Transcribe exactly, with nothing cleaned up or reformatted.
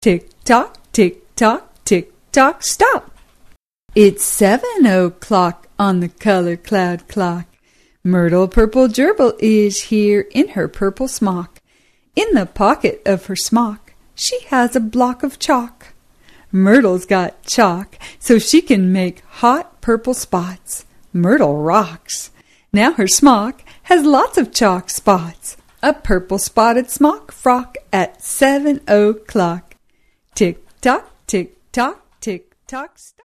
Tick-tock, tick-tock, tick-tock, stop! It's seven o'clock on the color cloud clock. Myrtle Purple Gerbil is here in her purple smock. In the pocket of her smock she has a block of chalk. Myrtle's got chalk so she can make hot purple spots. Myrtle rocks. Now her smock has lots of chalk spots. A purple spotted smock frock at seven o'clock. Tick-tock, tick-tock, tick-tock, stop.